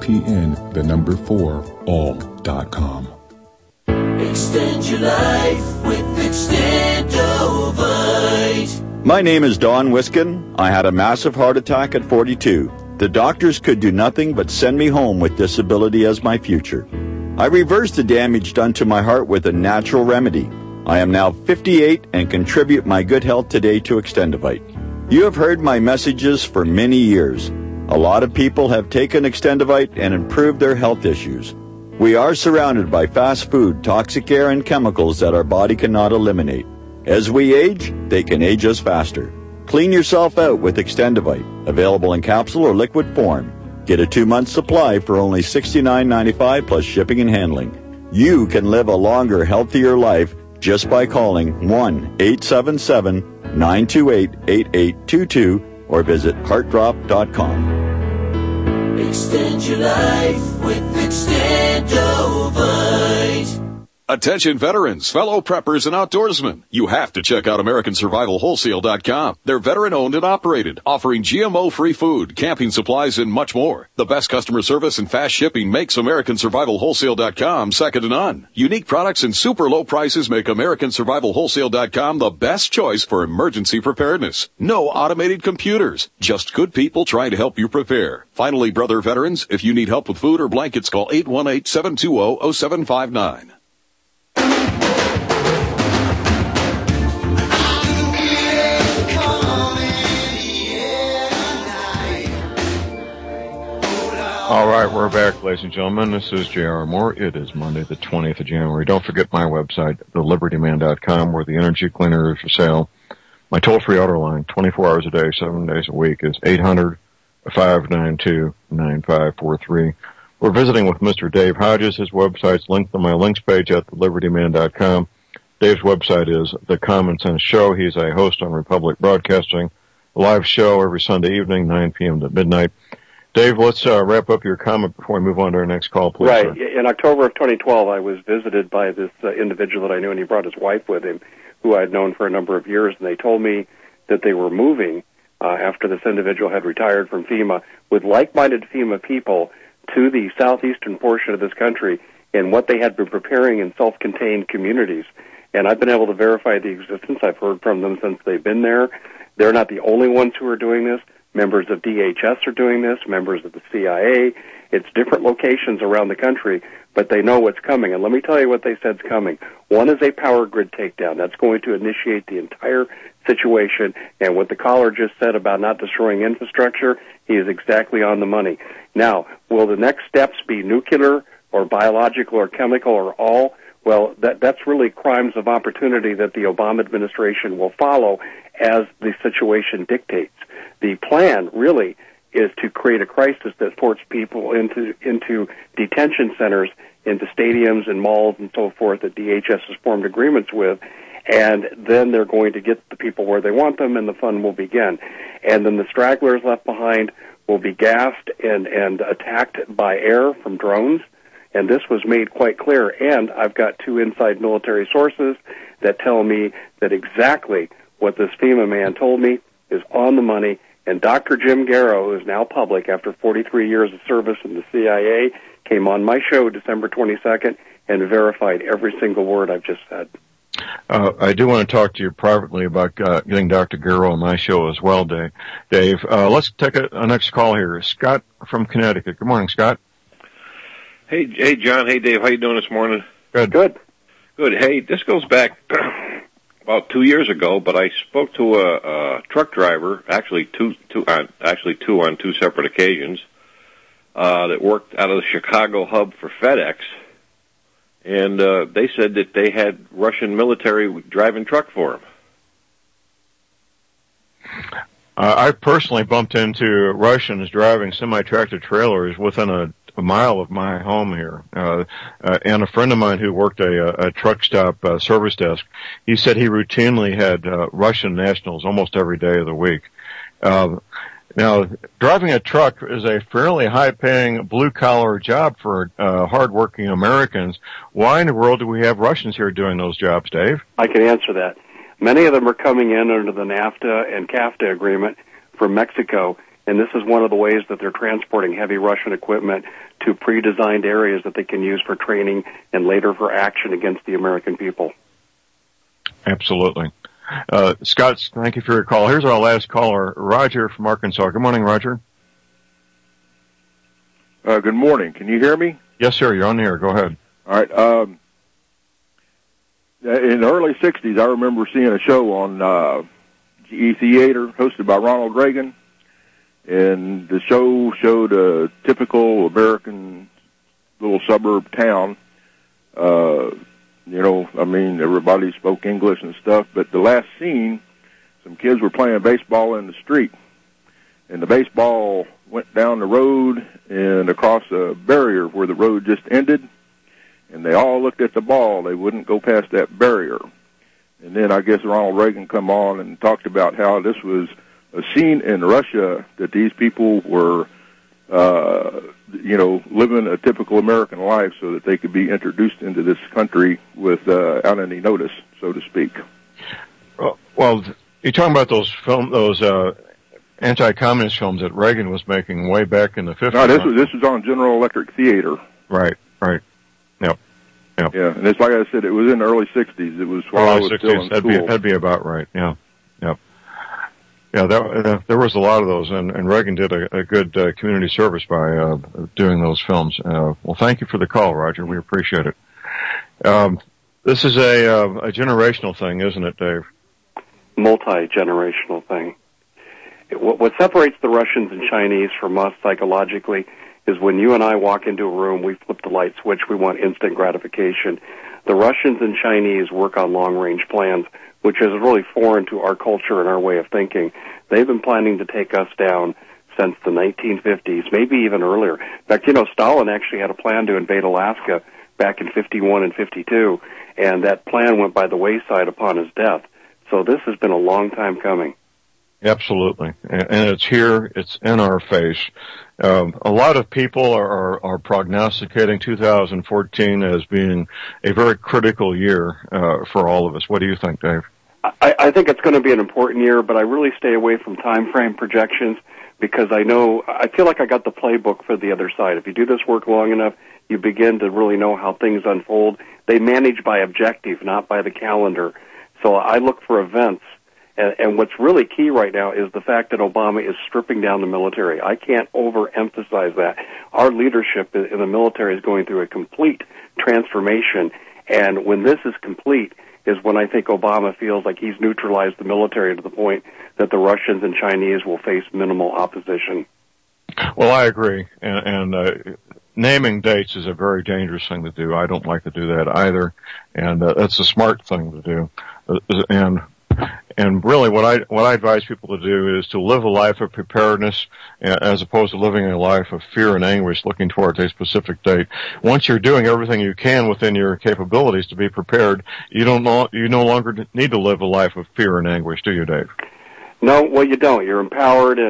VPN4all.com. Extend your life with Extendovite. My name is Don Wiskin. I had a massive heart attack at 42. The doctors could do nothing but send me home with disability as my future. I reversed the damage done to my heart with a natural remedy. I am now 58 and contribute my good health today to Extendovite. You have heard my messages for many years. A lot of people have taken Extendovite and improved their health issues. We are surrounded by fast food, toxic air, and chemicals that our body cannot eliminate. As we age, they can age us faster. Clean yourself out with Extendovite, available in capsule or liquid form. Get a 2-month supply for only $69.95 plus shipping and handling. You can live a longer, healthier life just by calling 1-877-928-8822 or visit heartdrop.com. Extend your life with Extendovite. Attention veterans, fellow preppers, and outdoorsmen. You have to check out AmericanSurvivalWholesale.com. They're veteran-owned and operated, offering GMO-free food, camping supplies, and much more. The best customer service and fast shipping makes AmericanSurvivalWholesale.com second to none. Unique products and super low prices make AmericanSurvivalWholesale.com the best choice for emergency preparedness. No automated computers, just good people trying to help you prepare. Finally, brother veterans, if you need help with food or blankets, call 818-720-0759. All right, we're back, ladies and gentlemen. This is J.R. Moore. It is Monday, the 20th of January. Don't forget my website, thelibertyman.com, where the energy cleaner is for sale. My toll-free order line, 24 hours a day, 7 days a week, is 800-592-9543. We're visiting with Mr. Dave Hodges. His website's linked on my links page at thelibertyman.com. Dave's website is The Common Sense Show. He's a host on Republic Broadcasting, a live show every Sunday evening, 9 p.m. to midnight. Dave, let's wrap up your comment before we move on to our next call, please. Right. Sir. In October of 2012, I was visited by this individual that I knew, and he brought his wife with him, who I had known for a number of years, and they told me that they were moving after this individual had retired from FEMA with like-minded FEMA people to the southeastern portion of this country, and what they had been preparing in self-contained communities. And I've been able to verify the existence. I've heard from them since they've been there. They're not the only ones who are doing this. Members of DHS are doing this, members of the CIA. It's different locations around the country, but they know what's coming. And let me tell you what they said's coming. One is a power grid takedown. That's going to initiate the entire situation. And what the caller just said about not destroying infrastructure, he is exactly on the money. Now, will the next steps be nuclear or biological or chemical or all? Well, that's really crimes of opportunity that the Obama administration will follow as the situation dictates. The plan really is to create a crisis that forces people into detention centers, into stadiums and malls and so forth that DHS has formed agreements with, and then they're going to get the people where they want them, and the fun will begin. And then the stragglers left behind will be gassed and attacked by air from drones. And this was made quite clear. And I've got 2 inside military sources that tell me that exactly what this FEMA man told me is on the money. And Dr. Jim Garrow, who is now public after 43 years of service in the CIA, came on my show December 22nd and verified every single word I've just said. I do want to talk to you privately about getting Dr. Garrow on my show as well, Dave. Let's take a next call here. Scott from Connecticut. Good morning, Scott. Hey, John. Hey, Dave. How you doing this morning? Good. Hey, this goes back about 2 years ago, but I spoke to a truck driver, actually two on 2 separate occasions, that worked out of the Chicago hub for FedEx. And they said that they had Russian military driving truck for them. I personally bumped into Russians driving semi-tractor trailers within a mile of my home here. And a friend of mine who worked a truck stop service desk, he said he routinely had Russian nationals almost every day of the week. Now, driving a truck is a fairly high-paying blue-collar job for hard-working Americans. Why in the world do we have Russians here doing those jobs, Dave? I can answer that. Many of them are coming in under the NAFTA and CAFTA agreement from Mexico, and this is one of the ways that they're transporting heavy Russian equipment to pre-designed areas that they can use for training and later for action against the American people. Absolutely. Scott, thank you for your call. Here's our last caller, Roger from Arkansas. Good morning, Roger. Good morning. Can you hear me? Yes, sir. You're on the air. Go ahead. All right. In the early 60s, I remember seeing a show on GE Theater hosted by Ronald Reagan, and the show showed a typical American little suburb town. Everybody spoke English and stuff, but the last scene, some kids were playing baseball in the street, and the baseball went down the road and across a barrier where the road just ended, and they all looked at the ball. They wouldn't go past that barrier. And then I guess Ronald Reagan come on and talked about how this was a scene in Russia that these people were living a typical American life so that they could be introduced into this country without any notice, so to speak. Well, you're talking about those anti-communist films that Reagan was making way back in the 50s. No, this was on General Electric Theater. Right. Yep. Yeah, and it's like I said, it was in the early 60s. It was while I was still in school. That'd be about right, yeah. Yep. Yeah, there was a lot of those, and Reagan did a good community service by doing those films. Well, thank you for the call, Roger. We appreciate it. This is a generational thing, isn't it, Dave? Multi-generational thing. What separates the Russians and Chinese from us psychologically is when you and I walk into a room, we flip the light switch, we want instant gratification. The Russians and Chinese work on long-range plans, which is really foreign to our culture and our way of thinking. They've been planning to take us down since the 1950s, maybe even earlier. In fact, Stalin actually had a plan to invade Alaska back in 51 and 52, and that plan went by the wayside upon his death. So this has been a long time coming. Absolutely. And it's here, it's in our face. A lot of people are prognosticating 2014 as being a very critical year for all of us. What do you think, Dave? I think it's going to be an important year, but I really stay away from time frame projections because I feel like I got the playbook for the other side. If you do this work long enough, you begin to really know how things unfold. They manage by objective, not by the calendar. So I look for events. And what's really key right now is the fact that Obama is stripping down the military. I can't overemphasize that. Our leadership in the military is going through a complete transformation, and when this is complete is when I think Obama feels like he's neutralized the military to the point that the Russians and Chinese will face minimal opposition. Well, I agree, and naming dates is a very dangerous thing to do. I don't like to do that either, and that's a smart thing to do. And really what I advise people to do is to live a life of preparedness as opposed to living a life of fear and anguish looking towards a specific date. Once you're doing everything you can within your capabilities to be prepared, you no longer need to live a life of fear and anguish, do you, Dave? No, well, you don't. You're empowered, and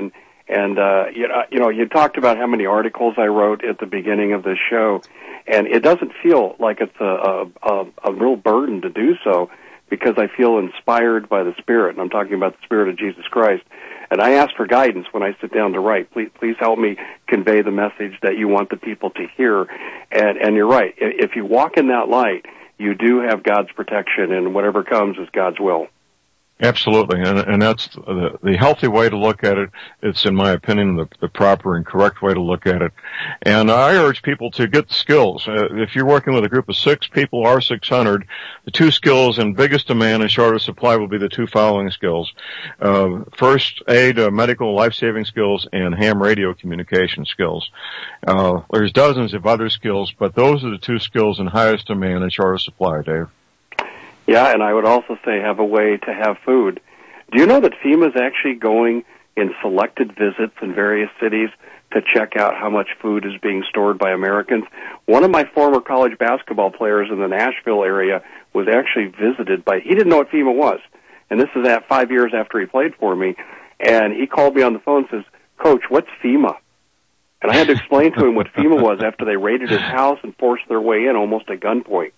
And you talked about how many articles I wrote at the beginning of this show, and it doesn't feel like it's a real burden to do so, because I feel inspired by the Spirit, and I'm talking about the Spirit of Jesus Christ. And I ask for guidance when I sit down to write. Please help me convey the message that you want the people to hear. And you're right. If you walk in that light, you do have God's protection, and whatever comes is God's will. Absolutely, and that's the healthy way to look at it. It's, in my opinion, the proper and correct way to look at it. And I urge people to get the skills. If you're working with a group of 6 people or 600, the 2 skills in biggest demand and shortest supply will be the 2 following skills. First aid, medical life-saving skills, and ham radio communication skills. There's dozens of other skills, but those are the 2 skills in highest demand and shortest supply, Dave. Yeah, and I would also say have a way to have food. Do you know that FEMA is actually going in selected visits in various cities to check out how much food is being stored by Americans? One of my former college basketball players in the Nashville area was actually visited by, he didn't know what FEMA was, and this is 5 years after he played for me, and he called me on the phone and says, "Coach, what's FEMA?" And I had to explain to him what FEMA was after they raided his house and forced their way in almost at gunpoint.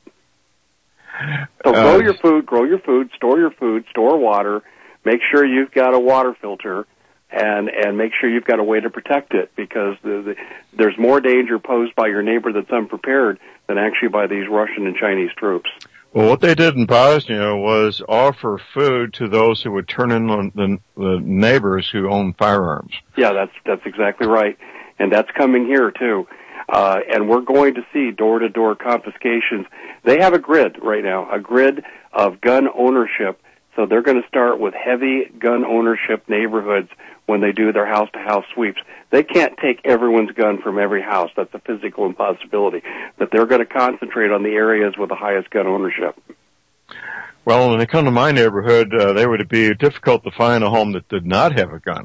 So grow your food, store water, make sure you've got a water filter, and make sure you've got a way to protect it, because there's more danger posed by your neighbor that's unprepared than actually by these Russian and Chinese troops. Well, what they did in Bosnia was offer food to those who would turn in on the neighbors who own firearms. Yeah, that's exactly right, and that's coming here too. And we're going to see door-to-door confiscations. They have a grid right now, a grid of gun ownership. So they're going to start with heavy gun ownership neighborhoods when they do their house-to-house sweeps. They can't take everyone's gun from every house. That's a physical impossibility. But they're going to concentrate on the areas with the highest gun ownership. Well, when they come to my neighborhood, they would be difficult to find a home that did not have a gun.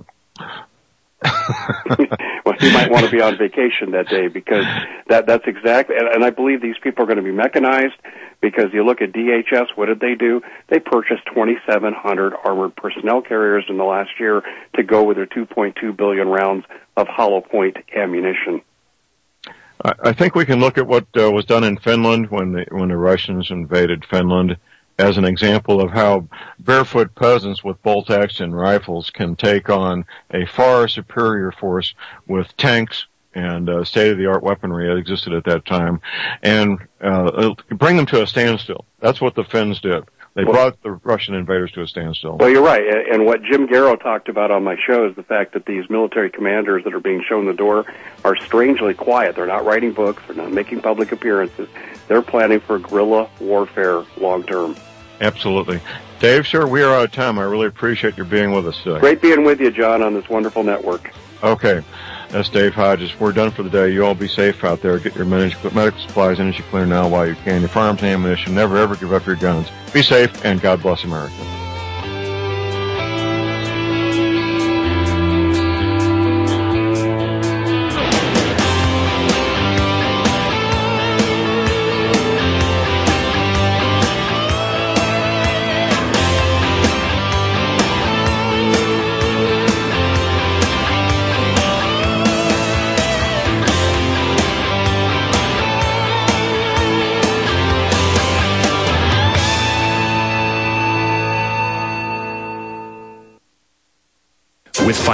Well, you might want to be on vacation that day, because that's exactly, and I believe these people are going to be mechanized, because you look at DHS, what did they do? They purchased 2,700 armored personnel carriers in the last year to go with their 2.2 billion rounds of hollow point ammunition. I think we can look at what was done in Finland when the Russians invaded Finland as an example of how barefoot peasants with bolt-action rifles can take on a far superior force with tanks and state-of-the-art weaponry that existed at that time, and bring them to a standstill. That's what the Finns did. They brought the Russian invaders to a standstill. Well, you're right. And what Jim Garrow talked about on my show is the fact that these military commanders that are being shown the door are strangely quiet. They're not writing books. They're not making public appearances. They're planning for guerrilla warfare long term. Absolutely. Dave, sir, we are out of time. I really appreciate your being with us today. Great being with you, John, on this wonderful network. Okay. That's Dave Hodges. We're done for the day. You all be safe out there. Get your medical supplies, energy clear now while you can. Your firearms and ammunition. Never, ever give up your guns. Be safe, and God bless America.